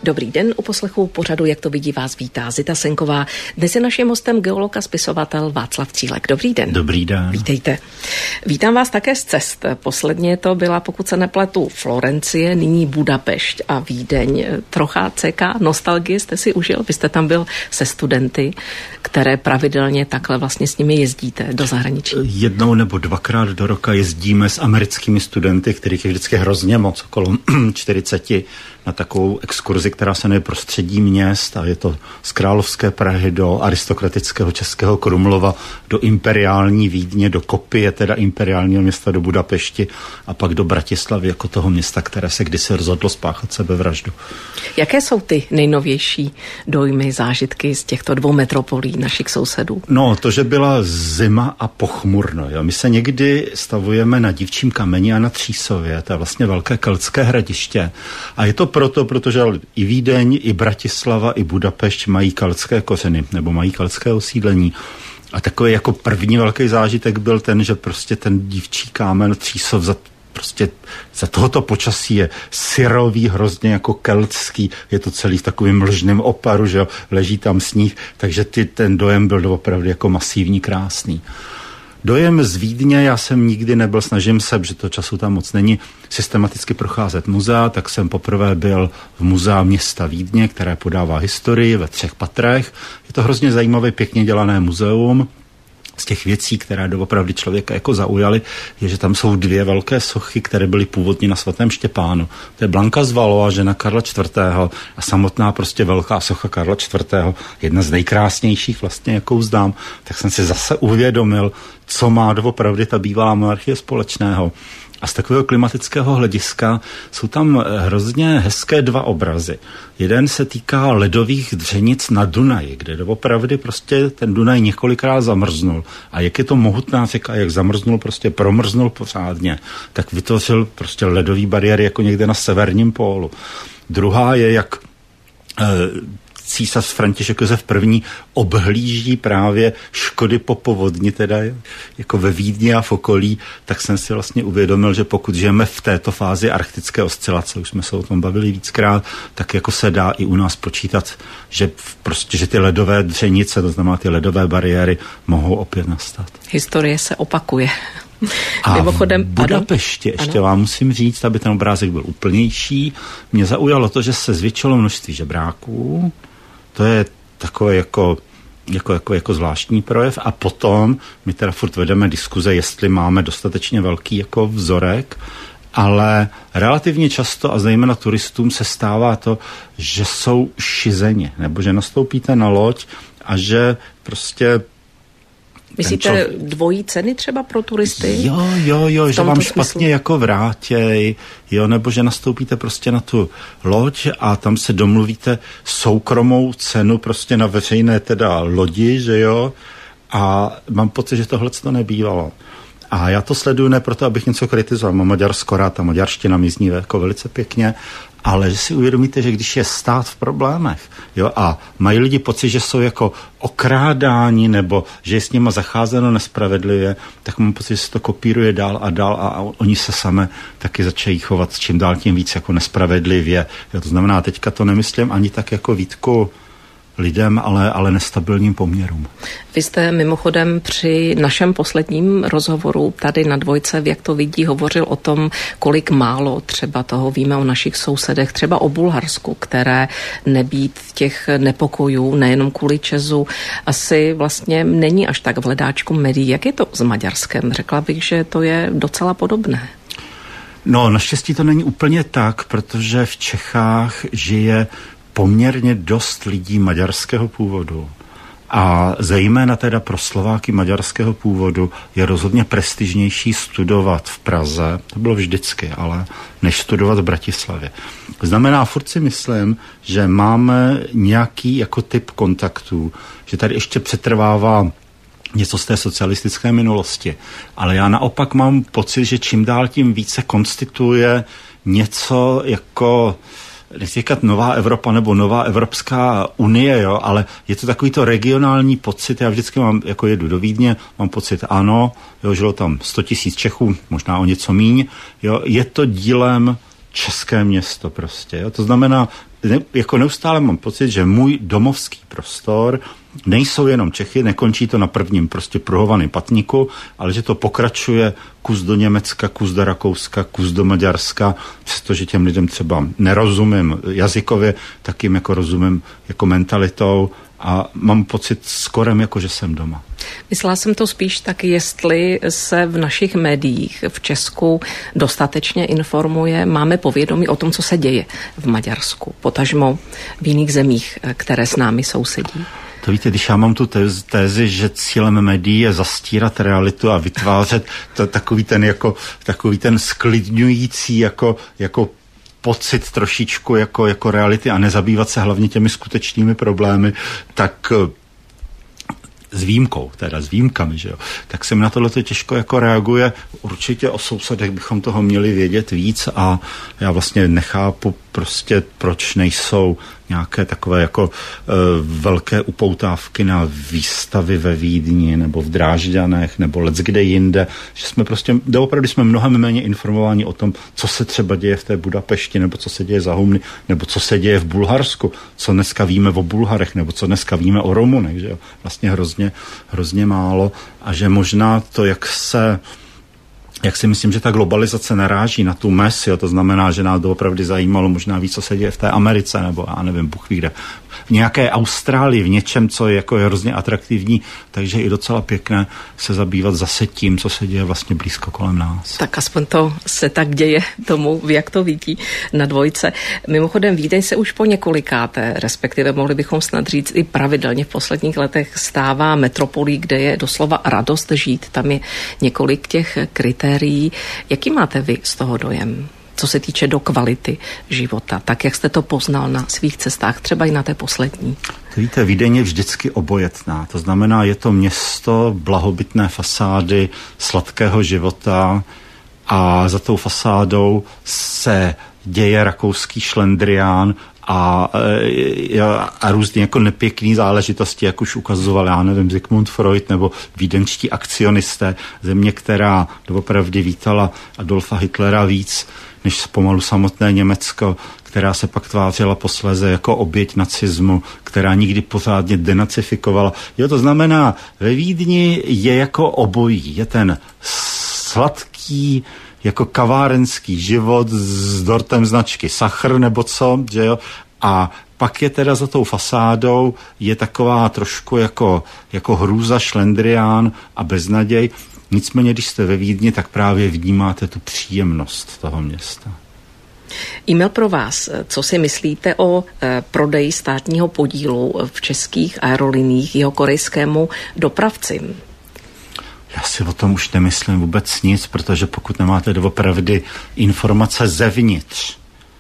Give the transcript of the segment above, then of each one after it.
Dobrý den, u poslechu pořadu Jak to vidí vás vítá Zita Senková. Dnes je naším hostem geolog a spisovatel Václav Cílek. Dobrý den. Dobrý den. Vítejte. Vítám vás také z cest. Posledně to byla, pokud se nepletu, Florencie, nyní Budapešť a Vídeň. Trocha CK nostalgie jste si užil? Vy jste tam byl se studenty, které pravidelně takhle vlastně s nimi jezdíte do zahraničí. Jednou nebo dvakrát do roka jezdíme s americkými studenty, kterých je vždycky hrozně moc, okolo 40, na takovou exkurzi, která se jmenuje Prostředí měst, a je to z Královské Prahy do aristokratického Českého Krumlova, do imperiální Vídně, do Kopie, teda imperiálního města, do Budapešti a pak do Bratislavy, jako toho města, které se kdysi rozhodlo spáchat sebevraždu. Jaké jsou ty nejnovější dojmy, zážitky z těchto dvou metropolí našich sousedů? No, to, že byla zima a pochmurno. Jo. My se někdy stavujeme na Dívčím kameni a na Třísově, to je vlastně velké keltské hradiště. A je to protože i Vídeň, i Bratislava, i Budapešť mají keltské kořeny, nebo mají keltské osídlení. A takový jako první velký zážitek byl ten, že prostě ten Dívčí kámen Třísov za tohoto počasí je syrový, hrozně jako keltský, je to celý v takovým mlžném oparu, že jo, leží tam sníh, takže ten dojem byl opravdu jako masivní, krásný. Dojem z Vídně, já jsem nikdy nebyl, snažím se, protože to času tam moc není, systematicky procházet muzea, tak jsem poprvé byl v muzeu města Vídně, které podává historii ve 3 patrech. Je to hrozně zajímavé, pěkně dělané muzeum. Z těch věcí, které doopravdy člověka jako zaujaly, je, že tam jsou 2 velké sochy, které byly původně na svatém Štěpánu. To je Blanka z Valois, žena Karla IV. A samotná prostě velká socha Karla IV. Jedna z nejkrásnějších vlastně, jakou znám. Tak jsem si zase uvědomil, co má doopravdy ta bývalá monarchie společného. A z takového klimatického hlediska jsou tam hrozně hezké 2 obrazy. Jeden se týká ledových dřenic na Dunaji, kde doopravdy prostě ten Dunaj několikrát zamrznul. A jak je to mohutná řeka, jak zamrznul, prostě promrznul pořádně, tak vytvořil prostě ledový bariéry jako někde na severním pólu. Druhá je, jak císař František Josef I. obhlíží právě škody po povodni, teda jako ve Vídni a v okolí, tak jsem si vlastně uvědomil, že pokud žijeme v této fázi arktické oscilace, už jsme se o tom bavili víckrát, tak jako se dá i u nás počítat, že že ty ledové dřenice, to znamená ty ledové bariéry, mohou opět nastat. Historie se opakuje. A mimochodem, v Budapešti ještě vám musím říct, aby ten obrázek byl úplnější, mě zaujalo to, že se zvětšilo množství žebráků. To je takové jako zvláštní projev. A potom my teda furt vedeme diskuze, jestli máme dostatečně velký jako vzorek, ale relativně často a zejména turistům se stává to, že jsou šizeni, nebo že nastoupíte na loď a že myslíte dvojí ceny třeba pro turisty? Jo, že vám špatně jako vrátěj, jo, nebo že nastoupíte prostě na tu loď a tam se domluvíte soukromou cenu prostě na veřejné teda lodi, že jo, a mám pocit, že tohle to nebývalo. A já to sleduju ne proto, abych něco kritizoval, mám Maďarsko rád, ta maďarština mi zní jako velice pěkně, ale že si uvědomíte, že když je stát v problémech, jo, a mají lidi pocit, že jsou jako okrádáni nebo že je s nima zacházeno nespravedlivě, tak mám pocit, že se to kopíruje dál a oni se sami taky začají chovat čím dál tím víc jako nespravedlivě. Jo, to znamená, teďka to nemyslím ani tak jako výtku lidem, ale nestabilním poměrům. Vy jste mimochodem při našem posledním rozhovoru tady na Dvojce, Jak to vidí, hovořil o tom, kolik málo třeba toho víme o našich sousedech, třeba o Bulharsku, které nebýt těch nepokojů, nejenom kvůli Česu, asi vlastně není až tak v hledáčku médií. Jak je to s Maďarskem? Řekla bych, že to je docela podobné. No, naštěstí to není úplně tak, protože v Čechách žije poměrně dost lidí maďarského původu. A zejména teda pro Slováky maďarského původu je rozhodně prestižnější studovat v Praze, to bylo vždycky, ale než studovat v Bratislavě. Znamená, furt si myslím, že máme nějaký jako typ kontaktů, že tady ještě přetrvává něco z té socialistické minulosti. Ale já naopak mám pocit, že čím dál tím více konstituje něco jako, nechci říkat nová Evropa nebo nová Evropská unie, jo, ale je to takový to regionální pocit. Já vždycky jako jedu do Vídně, mám pocit, ano, jo, žilo tam 100 000 Čechů, možná o něco míň, jo, je to dílem české město prostě, jo. To znamená, jako neustále mám pocit, že můj domovský prostor nejsou jenom Čechy, nekončí to na prvním prostě pruhovaném patníku, ale že to pokračuje kus do Německa, kus do Rakouska, kus do Maďarska, přestože těm lidem třeba nerozumím jazykově, tak jim jako rozumím jako mentalitou a mám pocit skorem jako, že jsem doma. Myslela jsem to spíš tak, jestli se v našich médiích v Česku dostatečně informuje, máme povědomí o tom, co se děje v Maďarsku, potažmo v jiných zemích, které s námi sousedí. To víte, když já mám tu tézi, že cílem médií je zastírat realitu a vytvářet takový ten sklidňující jako pocit trošičku jako reality a nezabývat se hlavně těmi skutečnými problémy, tak s výjimkami, že jo, tak se mi na tohleto těžko jako reaguje. Určitě o sousedech bychom toho měli vědět víc a já vlastně nechápu prostě, proč nejsou nějaké takové jako velké upoutávky na výstavy ve Vídni nebo v Drážďanech nebo leckde jinde, že jsme prostě, opravdu jsme mnohem méně informováni o tom, co se třeba děje v té Budapešti nebo co se děje za Humny nebo co se děje v Bulharsku, co dneska víme o Bulharech nebo co dneska víme o Romunech, že jo, vlastně hrozně málo a že možná to, jak si myslím, že ta globalizace naráží na tu mez, jo, to znamená, že nás opravdu zajímalo možná víc, co se děje v té Americe, nebo já nevím, Bůh ví kde, v nějaké Austrálii, v něčem, co je jako hrozně atraktivní, takže i docela pěkné se zabývat zase tím, co se děje vlastně blízko kolem nás. Tak aspoň to se tak děje tomu, jak to vidí na Dvojce. Mimochodem Vídeň se už po několikáté, respektive mohli bychom snad říct i pravidelně v posledních letech stává metropolí, kde je doslova radost žít. Tam je několik těch kritérií. Jaký máte vy z toho dojem? Co se týče do kvality života, tak jak jste to poznal na svých cestách, třeba i na té poslední? Víte, Vídeň je vždycky obojetná. To znamená, je to město blahobytné fasády, sladkého života a za tou fasádou se děje rakouský šlendrián a různě jako nepěkný záležitosti, jak už ukazoval, já nevím, Sigmund Freud nebo vídeňští akcionisté, země, která doopravdy vítala Adolfa Hitlera víc než pomalu samotné Německo, která se pak tvářila posléze jako oběť nacismu, která nikdy pořádně denacifikovala. Jo, to znamená, ve Vídni je jako obojí. Je ten sladký, jako kavárenský život s dortem značky Sachr nebo co, že jo? A pak je teda za tou fasádou je taková trošku jako hrůza, šlendrián a beznaděj. Nicméně, když jste ve Vídni, tak právě vnímáte tu příjemnost toho města. E-mail pro vás. Co si myslíte o prodeji státního podílu v českých aeroliniích jeho korejskému dopravci? Já si o tom už nemyslím vůbec nic, protože pokud nemáte doopravdy informace zevnitř,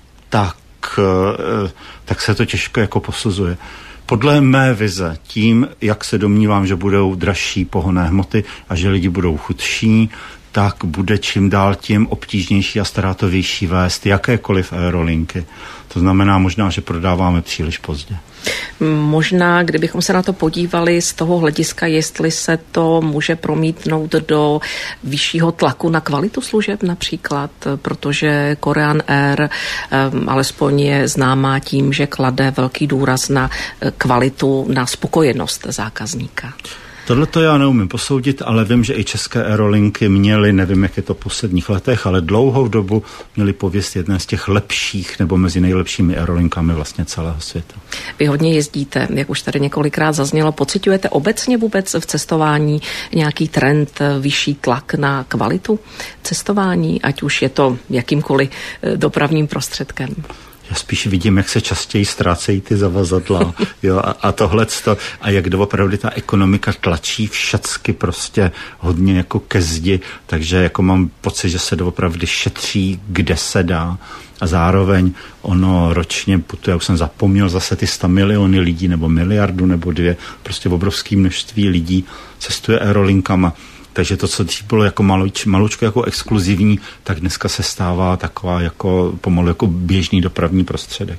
tak se to těžko jako posuzuje. Podle mé vize, tím, jak se domnívám, že budou dražší pohonné hmoty a že lidi budou chudší, tak bude čím dál tím obtížnější a ztrátovější vést jakékoliv aerolinky. To znamená možná, že prodáváme příliš pozdě. Možná, kdybychom se na to podívali z toho hlediska, jestli se to může promítnout do vyššího tlaku na kvalitu služeb například, protože Korean Air alespoň je známá tím, že klade velký důraz na kvalitu, na spokojenost zákazníka. Tohle to já neumím posoudit, ale vím, že i české aerolinky měly, nevím, jak je to v posledních letech, ale dlouhou dobu měly pověst jedné z těch lepších nebo mezi nejlepšími aerolinkami vlastně celého světa. Vy hodně jezdíte, jak už tady několikrát zaznělo. Pociťujete obecně vůbec v cestování nějaký trend, vyšší tlak na kvalitu cestování, ať už je to jakýmkoliv dopravním prostředkem? Já spíš vidím, jak se častěji ztrácejí ty zavazadla, jo, a tohleto, a jak doopravdy ta ekonomika tlačí všacky prostě hodně jako ke zdi, takže jako mám pocit, že se doopravdy šetří, kde se dá, a zároveň ono ročně putuje, já už jsem zapomněl zase ty 100 miliony lidí, nebo miliardu, nebo 2, prostě obrovské množství lidí cestuje aerolinkama. Takže to, co dřív bylo jako malučko jako exkluzivní, tak dneska se stává taková jako pomalu jako běžný dopravní prostředek.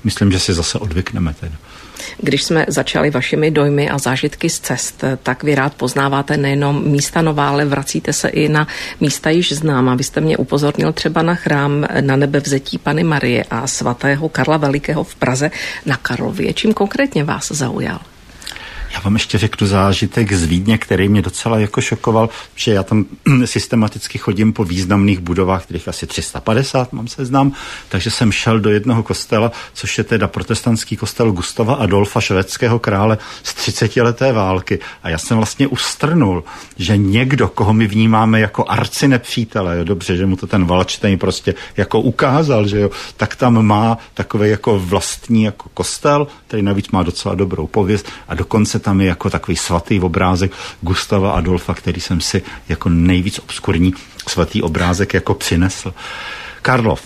myslím, že si zase odvykneme teda. Když jsme začali vašimi dojmy a zážitky z cest, tak vy rád poznáváte nejenom místa nová, ale vracíte se i na místa již známá. Vy jste mě upozornil třeba na chrám Na Nebevzetí Panny Marie a svatého Karla Velikého v Praze na Karlově. Čím konkrétně vás zaujal? Já vám ještě řeknu zážitek z Vídně, který mě docela jako šokoval, že já tam systematicky chodím po významných budovách, kterých asi 350 mám seznam, takže jsem šel do jednoho kostela, což je teda protestantský kostel Gustava Adolfa, švédského krále z 30leté války. A já jsem vlastně ustrnul, že někdo, koho my vnímáme jako arcinepřítele, jo, dobře, že mu to ten Valdštejn prostě jako ukázal, že jo, tak tam má takový jako vlastní jako kostel, který navíc má docela dobrou pověst a dokonce tam je jako takový svatý obrázek Gustava Adolfa, který jsem si jako nejvíc obskurní svatý obrázek jako přinesl. Karlov.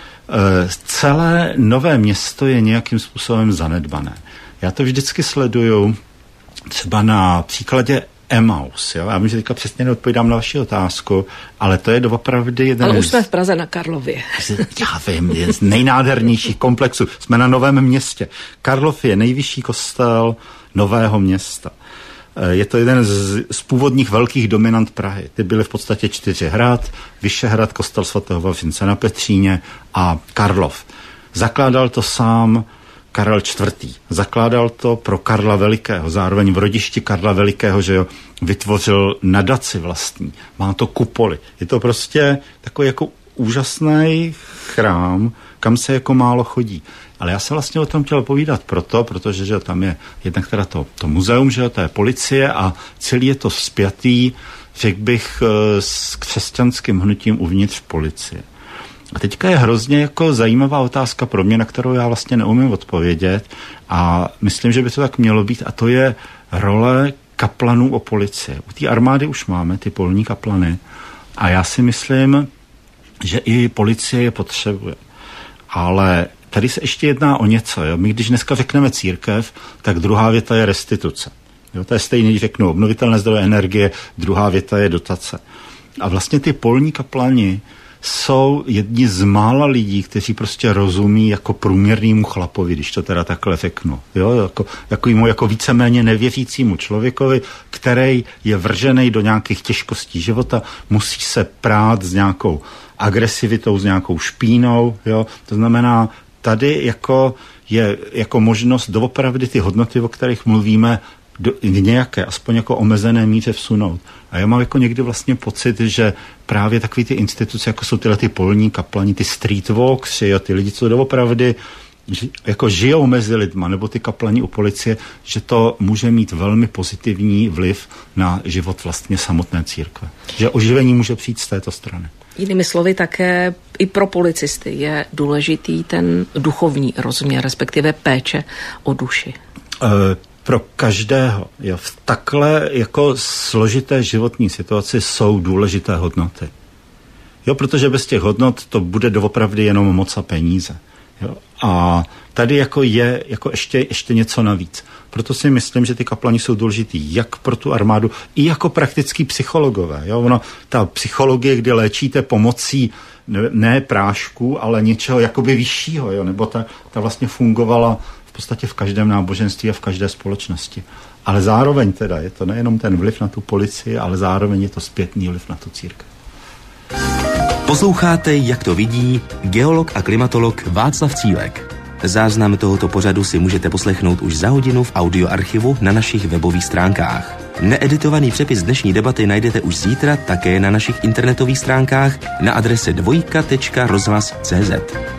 Celé Nové Město je nějakým způsobem zanedbané. Já to vždycky sleduju třeba na příkladě Emmaus. Jo? Já vím, že teďka přesně neodpovídám na vaši otázku, ale to je doopravdy jeden... Ale už jsme v Praze na Karlově. Já vím, je z nejnádhernějších komplexů. Jsme na Novém Městě. Karlov je nejvyšší kostel Nového Města. Je to jeden z původních velkých dominant Prahy. Ty byly v podstatě 4 hrad, Vyšehrad, kostel svatého Vavřince na Petříně a Karlov. Zakládal to sám Karel IV. Zakládal to pro Karla Velikého. Zároveň v rodišti Karla Velikého, že jo, vytvořil nadaci vlastní. Má to kupoly. Je to prostě takový jako úžasný chrám, kam se jako málo chodí. Ale já jsem vlastně o tom chtěl povídat protože že tam je jednak teda to muzeum, že to je policie a celý je to spjatý, řekl bych, s křesťanským hnutím uvnitř policie. A teďka je hrozně jako zajímavá otázka pro mě, na kterou já vlastně neumím odpovědět a myslím, že by to tak mělo být a to je role kaplanů o policie. U té armády už máme ty polní kaplany a já si myslím, že i policie je potřebuje. Ale tady se ještě jedná o něco. Jo? My když dneska řekneme církev, tak druhá věta je restituce. Jo? To je stejný, když řeknu obnovitelné zdroje energie, druhá věta je dotace. A vlastně ty polní kaplani jsou jedni z mála lidí, kteří prostě rozumí jako průměrnému chlapovi, když to teda takhle řeknu. Jo? Jako víceméně nevěřícímu člověkovi, který je vržený do nějakých těžkostí života, musí se prát s nějakou agresivitou, s nějakou špínou. Jo? To znamená, tady jako je jako možnost doopravdy ty hodnoty, o kterých mluvíme, v nějaké, aspoň jako omezené míře vsunout. A já mám jako někdy vlastně pocit, že právě takový ty instituce, jako jsou tyhle ty polní kaplani, ty street walkři, ty lidi, co doopravdy jako žijou mezi lidma, nebo ty kaplani u policie, že to může mít velmi pozitivní vliv na život vlastně samotné církve. Že oživení může přijít z této strany. Jinými slovy také i pro policisty je důležitý ten duchovní rozměr, respektive péče o duši. Pro každého. Jo, v takhle jako složité životní situaci jsou důležité hodnoty. Jo, protože bez těch hodnot to bude doopravdy jenom moc a peníze. Jo. A tady jako je jako ještě něco navíc. Proto si myslím, že ty kaplani jsou důležitý jak pro tu armádu, i jako praktický psychologové. Jo. Ta psychologie, kdy léčíte pomocí ne prášku, ale něčeho jakoby vyššího, jo. Nebo ta vlastně fungovala v podstatě v každém náboženství a v každé společnosti. Ale zároveň teda je to nejenom ten vliv na tu policii, ale zároveň je to zpětný vliv na tu církev. Posloucháte, jak to vidí geolog a klimatolog Václav Cílek. Záznam tohoto pořadu si můžete poslechnout už za hodinu v audioarchivu na našich webových stránkách. Needitovaný přepis dnešní debaty najdete už zítra také na našich internetových stránkách na adrese dvojka.rozhlas.cz.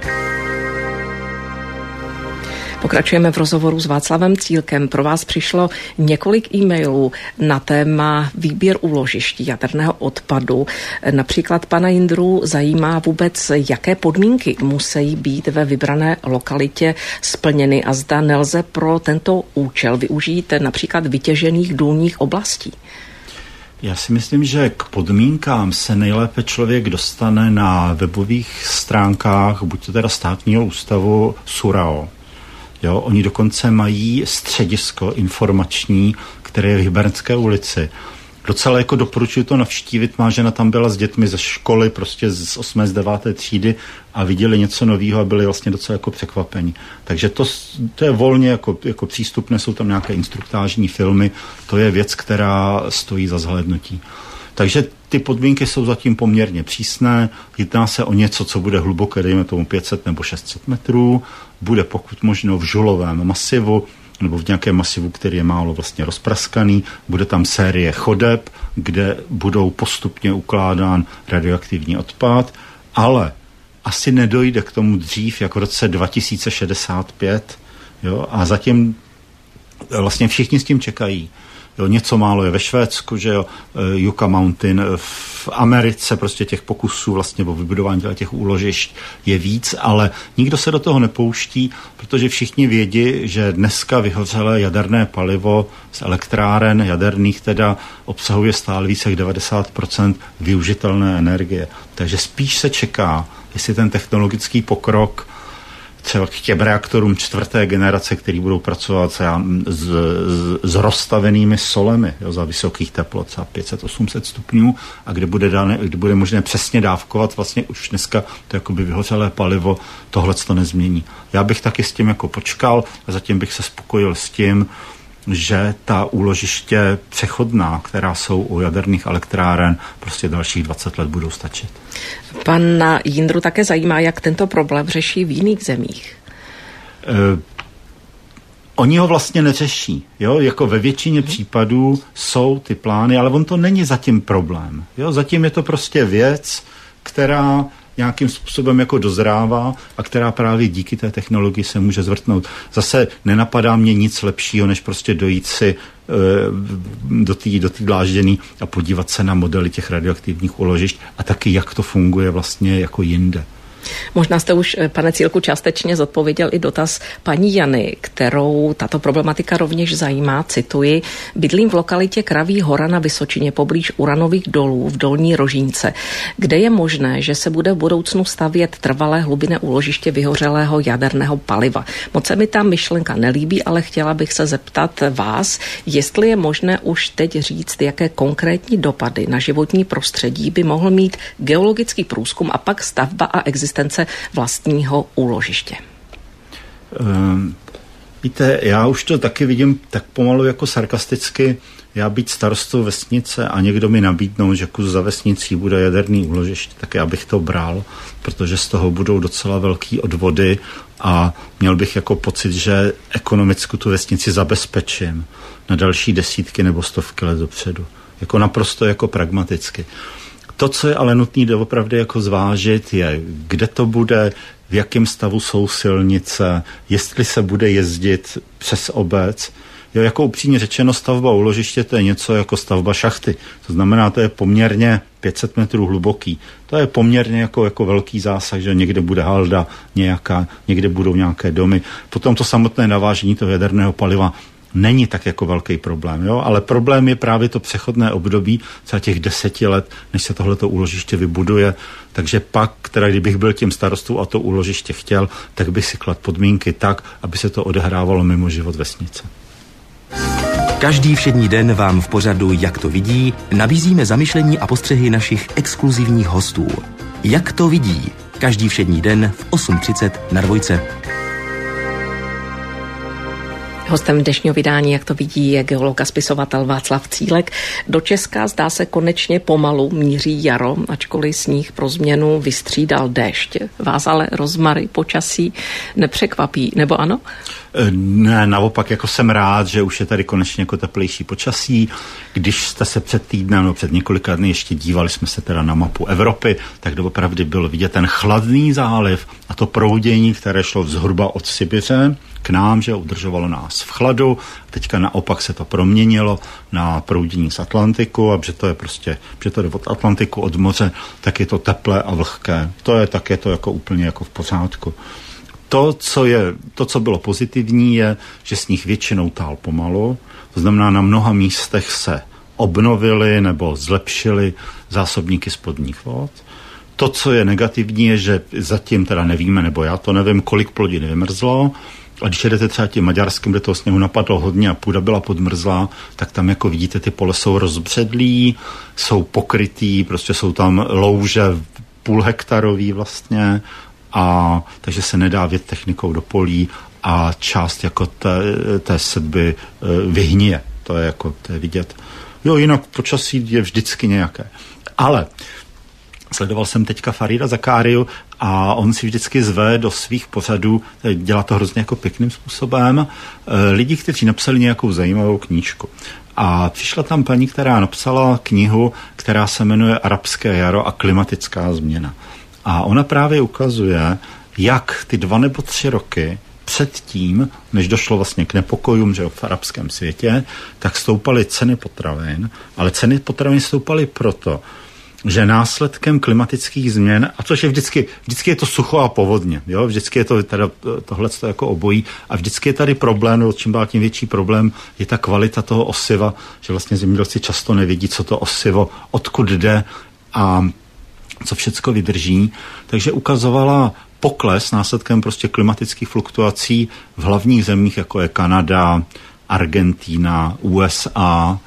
Pokračujeme v rozhovoru s Václavem Cílkem. Pro vás přišlo několik e-mailů na téma výběr úložišť jaderného odpadu. Například pana Jindru zajímá vůbec, jaké podmínky musí být ve vybrané lokalitě splněny a zda nelze pro tento účel využít například vytěžených důlních oblastí. Já si myslím, že k podmínkám se nejlépe člověk dostane na webových stránkách, buď to teda Státního ústavu SURAO. Jo, oni dokonce mají středisko informační, které je v Hybernské ulici, docela jako doporučuji to navštívit. Má žena tam byla s dětmi ze školy, prostě z 8. z 9. třídy a viděli něco nového a byli vlastně docela jako překvapení. Takže to je volně jako přístupné, jsou tam nějaké instruktážní filmy, to je věc, která stojí za zhlédnutí. Takže ty podmínky jsou zatím poměrně přísné, jedná se o něco, co bude hluboké, dejme tomu 500 nebo 600 metrů, bude pokud možno v žulovém masivu, nebo v nějakém masivu, který je málo vlastně rozpraskaný, bude tam série chodeb, kde budou postupně ukládán radioaktivní odpad, ale asi nedojde k tomu dřív, jako v roce 2065, jo, a zatím vlastně všichni s tím čekají. Jo, něco málo je ve Švédsku, že jo, Yucca Mountain, v Americe prostě těch pokusů vlastně o vybudování těch úložišť je víc, ale nikdo se do toho nepouští, protože všichni vědí, že dneska vyhořelé jaderné palivo z elektráren jaderných teda obsahuje stále více jak 90% využitelné energie. Takže spíš se čeká, jestli ten technologický pokrok třeba k těm reaktorům 4. generace, který budou pracovat s rozstavenými solemi, jo, za vysokých teplot, třeba 500-800 stupňů, a kde bude možné přesně dávkovat vlastně už dneska to jakoby vyhořelé palivo, tohle to nezmění. Já bych taky s tím jako počkal a zatím bych se spokojil s tím, že ta úložiště přechodná, která jsou u jaderných elektráren, prostě dalších 20 let budou stačit. Pana Jindru také zajímá, jak tento problém řeší v jiných zemích. Oni ho vlastně neřeší. Jo? Jako ve většině případů jsou ty plány, ale on to není zatím problém. Jo? Zatím je to prostě věc, která nějakým způsobem jako dozrává a která právě díky té technologii se může zvrtnout. Zase nenapadá mě nic lepšího, než prostě dojít si do té dlážděný a podívat se na modely těch radioaktivních úložišť a taky, jak to funguje vlastně jako jinde. Možná jste už, pane Cílku, částečně zodpověděl i dotaz paní Jany, kterou tato problematika rovněž zajímá. Cituji: bydlím v lokalitě Kraví hora na Vysočině poblíž uranových dolů v Dolní Rožínce, kde je možné, že se bude v budoucnu stavět trvalé hlubinné úložiště vyhořelého jaderného paliva. Moc se mi ta myšlenka nelíbí, ale chtěla bych se zeptat vás, jestli je možné už teď říct, jaké konkrétní dopady na životní prostředí by mohl mít geologický průzkum a pak stavba a existence vlastního úložiště. Víte, já už to taky vidím tak pomalu jako sarkasticky. Já být starostou vesnice a někdo mi nabídnou, že kus za vesnicí bude jaderný úložiště, tak já bych to bral, protože z toho budou docela velký odvody a měl bych jako pocit, že ekonomicky tu vesnici zabezpečím na další desítky nebo stovky let dopředu. Jako naprosto jako pragmaticky. To, co je ale nutné doopravdy jako zvážit, je, kde to bude, v jakém stavu jsou silnice, jestli se bude jezdit přes obec. Jo, jako upřímně řečeno, stavba úložiště, to je něco jako stavba šachty. To znamená, to je poměrně 500 metrů hluboký. To je poměrně jako velký zásah, že někde bude halda nějaká, někde budou nějaké domy. Potom to samotné navážení toho jaderného paliva není tak jako velký problém, jo? Ale problém je právě to přechodné období, třeba těch 10 let, než se tohleto úložiště vybuduje. Takže pak, teda kdybych byl tím starostou a to úložiště chtěl, tak bych si kladl podmínky tak, aby se to odehrávalo mimo život vesnice. Každý všední den vám v pořadu Jak to vidí nabízíme zamyšlení a postřehy našich exkluzivních hostů. Jak to vidí? Každý všední den v 8:30 na Dvojce. Hostem dnešního vydání, Jak to vidí, je geolog a spisovatel Václav Cílek. Do Česka zdá se konečně pomalu míří jaro, ačkoliv sníh pro změnu vystřídal déšť. Vás ale rozmary počasí nepřekvapí, nebo ano? Ne, naopak, jako jsem rád, že už je tady konečně jako teplejší počasí. Když jste se před týdnem, no před několika dny ještě dívali jsme se teda na mapu Evropy, tak doopravdy bylo vidět ten chladný záliv a to proudění, které šlo zhruba od Sibiře k nám, že udržovalo nás v chladu. Teďka naopak se to proměnilo na proudění z Atlantiku, a že to je prostě, že to jde od Atlantiku, od moře, tak je to teplé a vlhké. To je také to jako úplně jako v pořádku. To, co bylo pozitivní, je, že sníh většinou tál pomalu. To znamená, na mnoha místech se obnovily nebo zlepšily zásobníky spodních vod. To, co je negativní, je, že zatím teda nevíme, nebo já to nevím, kolik plodin vymrzlo, A když jedete třeba tím Maďarskem, kde toho sněhu napadlo hodně a půda byla podmrzlá, tak tam jako vidíte, ty pole jsou rozbředlí, jsou pokrytý, prostě jsou tam louže půlhektarový vlastně, a takže se nedá vjet technikou do polí a část jako té sedby vyhnije. To je vidět. Jo, jinak počasí je vždycky nějaké. Ale sledoval jsem teďka Farida Zakáriu a on si vždycky zve do svých pořadů, dělá to hrozně jako pěkným způsobem, lidi, kteří napsali nějakou zajímavou knížku. A přišla tam paní, která napsala knihu, která se jmenuje Arabské jaro a klimatická změna. A ona právě ukazuje, jak ty 2 nebo 3 roky předtím, než došlo vlastně k nepokojům, že v arabském světě, tak stoupaly ceny potravin, ale ceny potravin stoupaly proto, že následkem klimatických změn, a což je vždycky je to sucho a povodně, jo? Vždycky je to teda tohleto jako obojí a vždycky je tady problém, no, čím dál tím větší problém je ta kvalita toho osiva, že vlastně zemědělci často nevědí, co to osivo, odkud jde a co všecko vydrží. Takže ukazovala pokles následkem prostě klimatických fluktuací v hlavních zemích, jako je Kanada, Argentína, USA,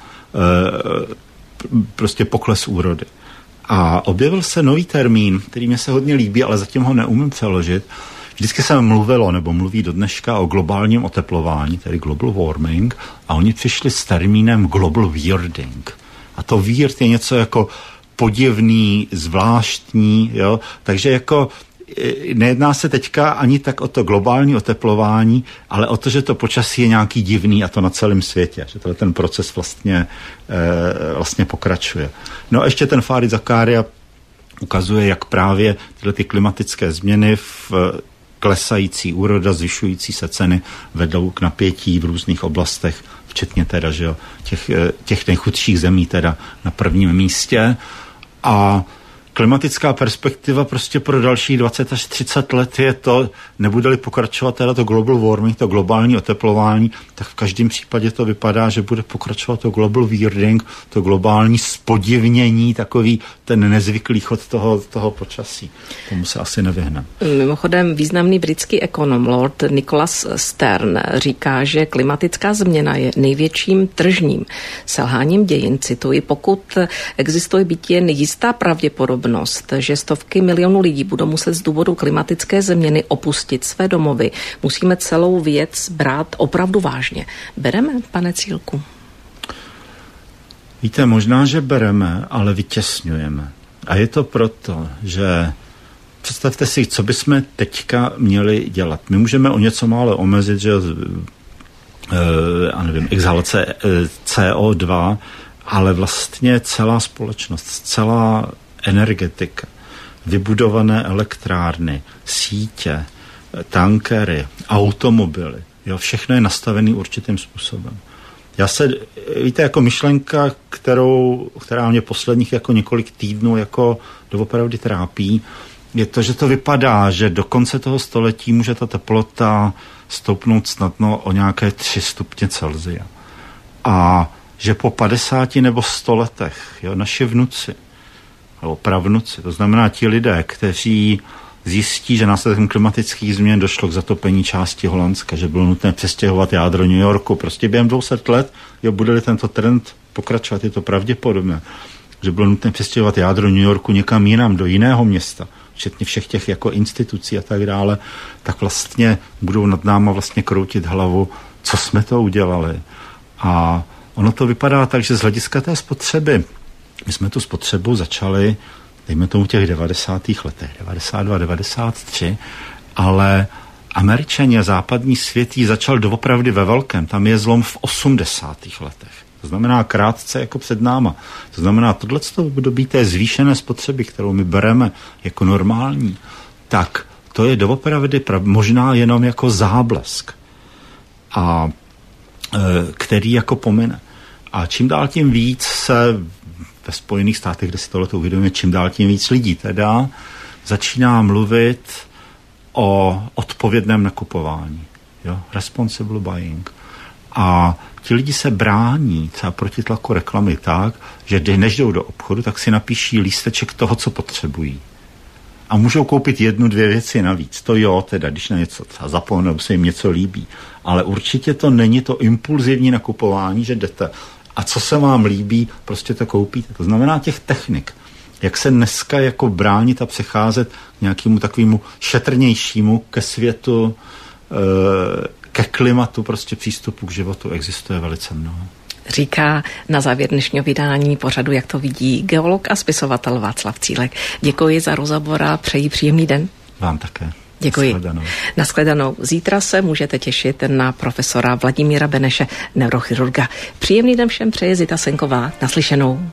prostě pokles úrody. A objevil se nový termín, který mě se hodně líbí, ale zatím ho neumím přeložit. Vždycky se mluvilo, nebo mluví do dneška o globálním oteplování, tedy global warming, a oni přišli s termínem global weirding. A to weird je něco jako podivný, zvláštní, jo, takže jako nejedná se teďka ani tak o to globální oteplování, ale o to, že to počasí je nějaký divný a to na celém světě, že ten proces vlastně pokračuje. No a ještě ten Farid Zakaria ukazuje, jak právě tyhle ty klimatické změny v klesající úroda, zvyšující se ceny vedou k napětí v různých oblastech, včetně teda, že jo, těch nejchudších zemí teda na prvním místě. A klimatická perspektiva prostě pro další 20 až 30 let je to, nebude-li pokračovat teda to global warming, to globální oteplování, tak v každém případě to vypadá, že bude pokračovat to global weirding, to globální spodivnění, takový ten nezvyklý chod toho počasí. Tomu se asi nevyhneme. Mimochodem významný britský ekonom Lord Nicholas Stern říká, že klimatická změna je největším tržním selháním dějin. Cituji, pokud existuje být jen jistá pravděpodobnost, že stovky milionů lidí budou muset z důvodu klimatické změny opustit své domovy, musíme celou věc brát opravdu vážně. Bereme, pane Cílku? Víte, možná, že bereme, ale vytěsňujeme. A je to proto, že představte si, co bychom teďka měli dělat. My můžeme o něco málo omezit, že exhalace CO2, ale vlastně celá společnost, celá energetika, vybudované elektrárny, sítě, tankery, automobily, jo, všechno je nastavené určitým způsobem. Víte, jako myšlenka, která mě posledních jako několik týdnů jako doopravdy trápí, je to, že to vypadá, že do konce toho století může ta teplota stoupnout snadno o nějaké 3 stupně Celsia. A že po 50 nebo 100 letech, jo, naši vnuci, nebo pravnuci, to znamená ti lidé, kteří zjistí, že následkem klimatických změn došlo k zatopení části Holandska, že bylo nutné přestěhovat jádro New Yorku. Prostě během 200 let, jo, bude-li tento trend pokračovat, je to pravděpodobné, že bylo nutné přestěhovat jádro New Yorku někam jinam, do jiného města, včetně všech těch jako institucí a tak dále, tak vlastně budou nad náma vlastně kroutit hlavu, co jsme to udělali. A ono to vypadá tak, že z hlediska té spotřeby, my jsme tu spotřebu začali, dejme tomu v těch 90. letech, 92, 93, ale Američani a západní svět ji začal doopravdy ve velkém. Tam je zlom v 80. letech. To znamená krátce jako před náma. To znamená, tohleto období té zvýšené spotřeby, kterou my bereme jako normální, tak to je doopravdy možná jenom jako záblesk, a který jako pomine. A čím dál tím víc se ve Spojených státech, kde si tohleto uvědomuje, čím dál tím víc lidí teda začíná mluvit o odpovědném nakupování. Jo? Responsible buying. A ti lidi se brání třeba proti tlaku reklamy tak, že než jdou do obchodu, tak si napíší lísteček toho, co potřebují. a můžou koupit 1-2 věci navíc. To jo, teda, když na něco zapomnou, se jim něco líbí. Ale určitě to není to impulzivní nakupování, že jdete a co se vám líbí, prostě to koupíte. To znamená těch technik. Jak se dneska jako bránit a přecházet k nějakému takovému šetrnějšímu ke světu, ke klimatu, prostě přístupu k životu existuje velice mnoho. Říká na závěr dnešního vydání pořadu Jak to vidí geolog a spisovatel Václav Cílek. Děkuji za rozhovor a přeji příjemný den. Vám také. Děkuji. Nashledanou. Zítra se můžete těšit na profesora Vladimíra Beneše, neurochirurga. Příjemný den všem přeje Zita Senková. Naslyšenou.